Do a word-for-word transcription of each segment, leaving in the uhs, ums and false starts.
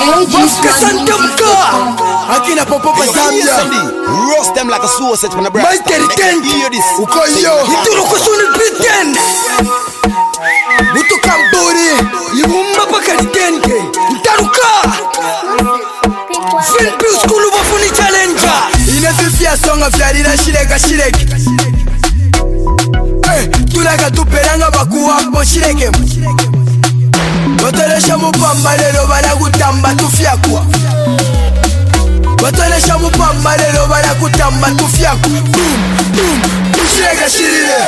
Mafka Santamka Akina Popopa Zambia Roast them like a sausage from the breast. Michael Kent Ukoyo Ituro kusuni Britain Mutu Kamburi Yibumba Bakari Tenke Ntaruka Film Piu Skulu Bafuni Challenger Inefifia songa vyarira shireka shireke Tulaka tuperanga bakuwa mpo shireke Batoresha mupamba lelo bala kutamba tufyakwa Batoresha mupamba lelo bala kutamba tufyakwa Boom, boom, tushireka shirire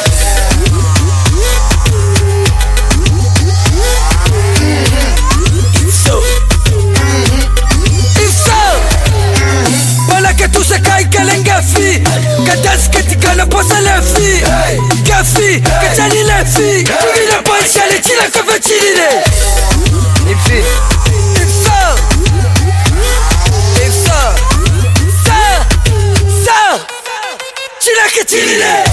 It's so It's so Bala ke tu se kai kelenga fi Kadas ke tikana posa le fi Gafi, kachani le fi Tuvina pancha le chila kafe chilire Ifi It's so It's so So So Chila ke chilire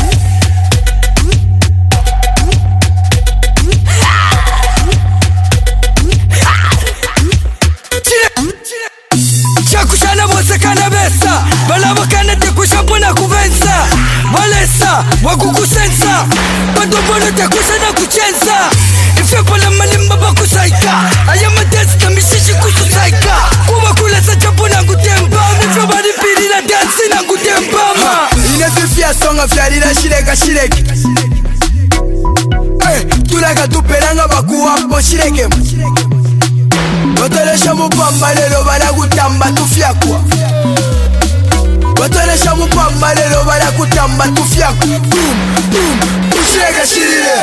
Chakushana bose kana besa Balabo kana te kushapona kuvenza Walesa, wakukusensa Padombolo te kushana kuchenza Ife pala malimba bakusaika Ayama dance na mishishi kususaika Kuwa kula sa japona ngutemba Mifyo bari piri na dance na ngutemba Inefifia songa vyarira shireka shireke Tulaka tuperanga bakuwa mpo shireke Batoresha mupamba lelo bala kutamba tufyakwa Batoresha mupamba lelo bala kutamba tufyakwa Boom, boom, tushireka shirire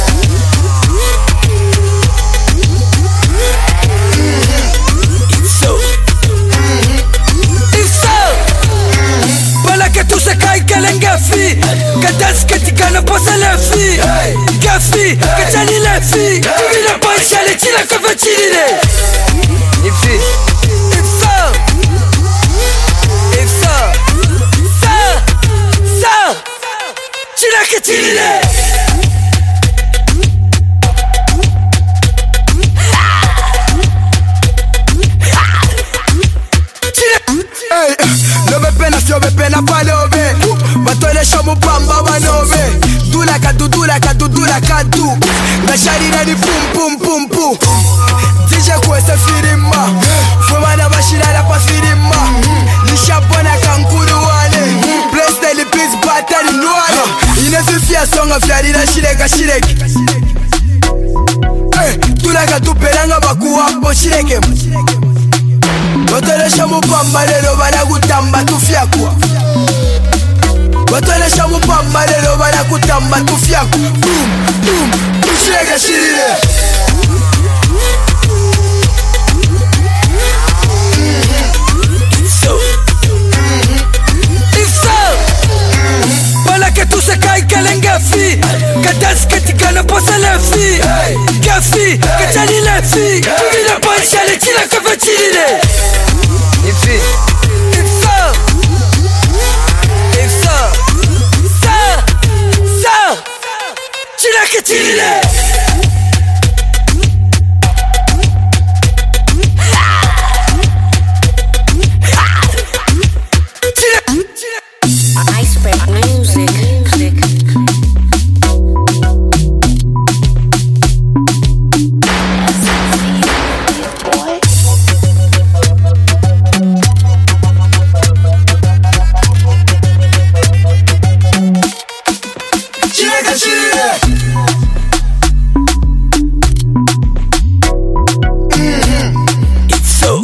It's so It's so Bala ke tu se kai kelenga fi Kadas ke tikana posa le fi Gafi, kachani le fi Tuvina pancha le chila kafe chilire Ifi It's so It's so So So Chila ke chilire Hey, lobe pena siobe pena palobe Batolesha mupamba banobe Dulaka du dulaka du dulaka du Ngasharira ni pum pum pum pum D J kwese firima Fumana bashirara pa firima Nishapona kankuru wane Place daily please battery nuane Inefifia songa vyarira shireka shireke Tulaka tuperanga bakuwa mpo shireke Batoresha mupamba lelo bala kutamba tufyakwa Batoresha mupamba lelo bala kutamba tufyakwa Boom, boom, tushireka shirire It's so It's so Bala ke tu se kai kelenga fi Kadas ke tikana posa le fi Gafi, kachani le fi Tuvina pancha le chila kafe chilire Ifi It's so It's so So So Chila ke chilire I spread music. Click. Chileka chilire It's so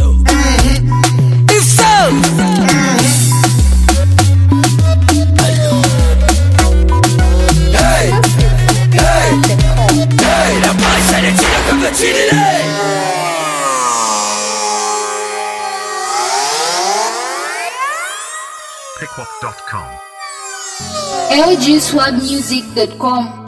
It's so Hey Hey Hey La pancha le chila kafe chilire Pickwalk dot com L G swag music dot com